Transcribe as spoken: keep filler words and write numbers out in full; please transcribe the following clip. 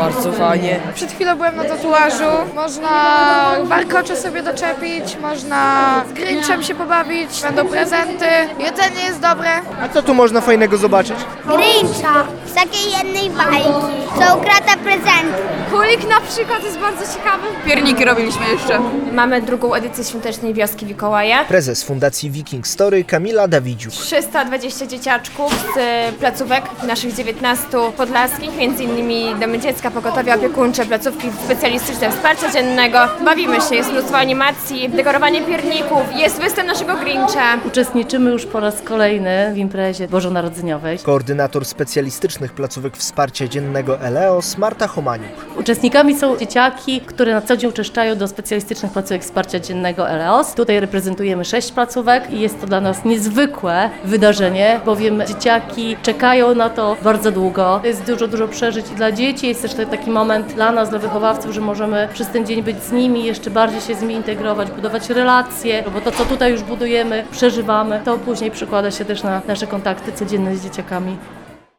Bardzo fajnie. Przed chwilą byłem na tatuażu, można warkocze sobie doczepić, można z Grinchem się pobawić, będą prezenty, jedzenie jest dobre. A co tu można fajnego zobaczyć? Grincha z takiej jednej bajki, co ukrada prezenty. Kulik na przykład jest bardzo ciekawy. Pierniki robiliśmy jeszcze. Mamy drugą edycję Świątecznej Wioski Mikołaja. Prezes Fundacji Viking Story Kamila Dawidziuk. trzysta dwadzieścia dzieciaczków z placówek naszych dziewiętnastu podlaskich, między innymi domy dziecka, pogotowie opiekuńcze, placówki specjalistyczne wsparcia dziennego. Bawimy się, jest mnóstwo animacji, dekorowanie pierników, jest występ naszego Grincha. Uczestniczymy już po raz kolejny w imprezie bożonarodzeniowej. Koordynator specjalistycznych placówek wsparcia dziennego Eleos Marta Homaniuk. Uczestnikami są dzieciaki, które na co dzień uczęszczają do specjalistycznych placówek wsparcia dziennego Eleos. Tutaj reprezentujemy sześć placówek i jest to dla nas niezwykłe wydarzenie, bowiem dzieciaki czekają na to bardzo długo. Jest dużo, dużo przeżyć i dla dzieci. Jest też taki moment dla nas, dla wychowawców, że możemy przez ten dzień być z nimi, jeszcze bardziej się z nimi integrować, budować relacje, bo to, co tutaj już budujemy, przeżywamy, to później przekłada się też na nasze kontakty codzienne z dzieciakami.